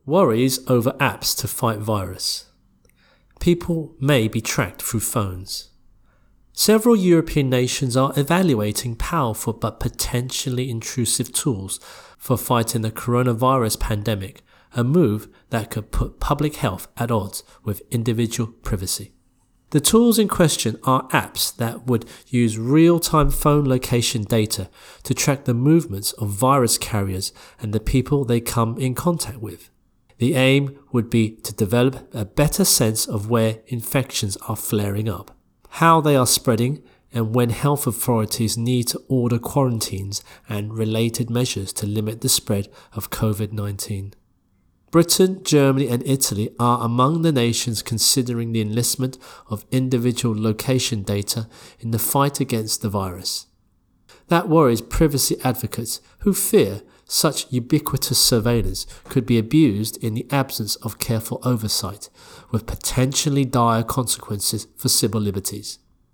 Worries over apps to fight virus. People may be tracked through phones. Several European nations are evaluating powerful but potentially intrusive tools for fighting the coronavirus pandemic, a move that could put public health at odds with individual privacy. The tools in question are apps that would use real-time phone location data to track the movements of virus carriers and the people they come in contact with. The aim would be to develop a better sense of where infections are flaring up, how they are spreading, and when health authorities need to order quarantines and related measures to limit the spread of COVID-19. Britain, Germany and Italy are among the nations considering the enlistment of individual location data in the fight against the virus. That worries privacy advocates who fear such ubiquitous surveillance could be abused in the absence of careful oversight, with potentially dire consequences for civil liberties.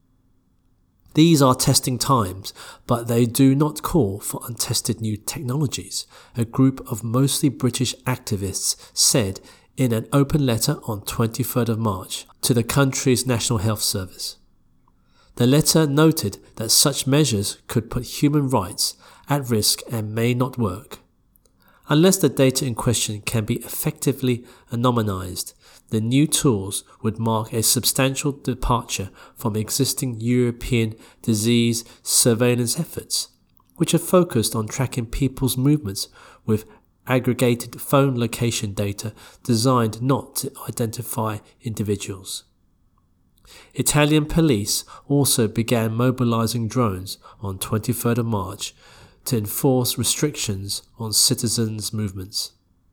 These are testing times, but they do not call for untested new technologies, a group of mostly British activists said in an open letter on 23rd of March to the country's National Health Service. The letter noted that such measures could put human rights at risk and may not work. Unless the data in question can be effectively anonymized, the new tools would mark a substantial departure from existing European disease surveillance efforts, which are focused on tracking people's movements with aggregated phone location data designed not to identify individuals. Italian police also began mobilizing drones on 23rd of March to enforce restrictions on citizens' movements.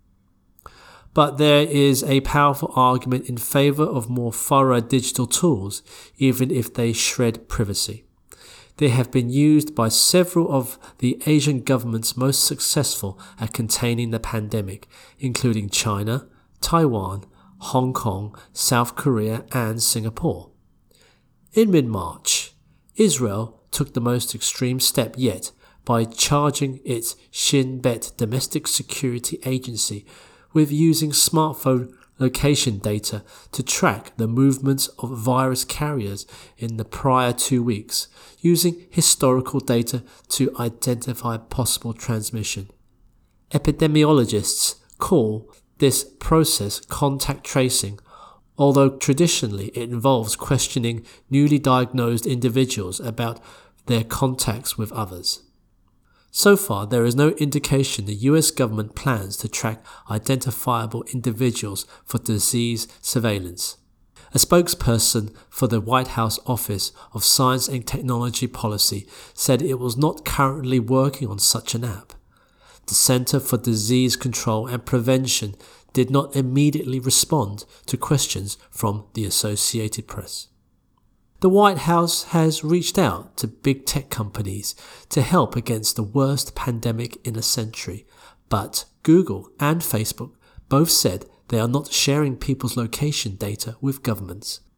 But there is a powerful argument in favor of more thorough digital tools, even if they shred privacy. They have been used by several of the Asian governments most successful at containing the pandemic, including China, Taiwan, Hong Kong, South Korea, and Singapore. In mid-March, Israel took the most extreme step yet by charging its Shin Bet domestic security agency with using smartphone location data to track the movements of virus carriers in the prior 2 weeks, using historical data to identify possible transmission. Epidemiologists call this process contact tracing, although traditionally it involves questioning newly diagnosed individuals about their contacts with others. So far, there is no indication the US government plans to track identifiable individuals for disease surveillance. A spokesperson for the White House Office of Science and Technology Policy said it was not currently working on such an app. The Center for Disease Control and Prevention did not immediately respond to questions from the Associated Press. The White House has reached out to big tech companies to help against the worst pandemic in a century, but Google and Facebook both said they are not sharing people's location data with governments.